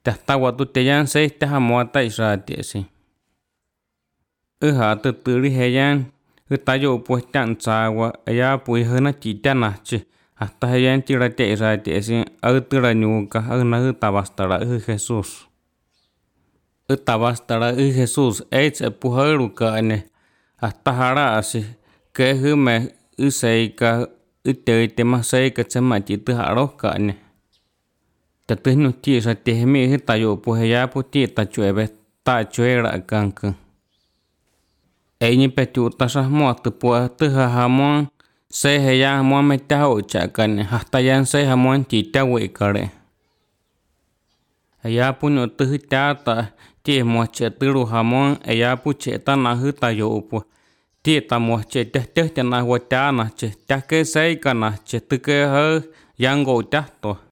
Tästä vuotutejan se tähän muuta israatiesi. Yhä tyttyri heidän ytajuu puhtaan saawa ja puihana kiitänätsi. Hasta heidän tirate israatiesi autyra nuuka aina ytavastara Jesus. Ytavastara Jesus ei se puharukaane. Hasta haraasi kehymme yseika ytöitema seika tsemati tyharokaane. Tätä nyt tiesä tehmiä hitajuu puhejaa putiita jueve tai juera kanka. Ei niin petuutasa muotta puhua tyhähamuan se heijää mua meitä hoitsakanne hahtajan se hamuan tiitä uikare. Ja punut tyhtäältä tie muotse tyruhamuan ja putse tänä hitajuu Tieta muotse tehtänä huotaanatse täke seikana se tykö hö jango tähto.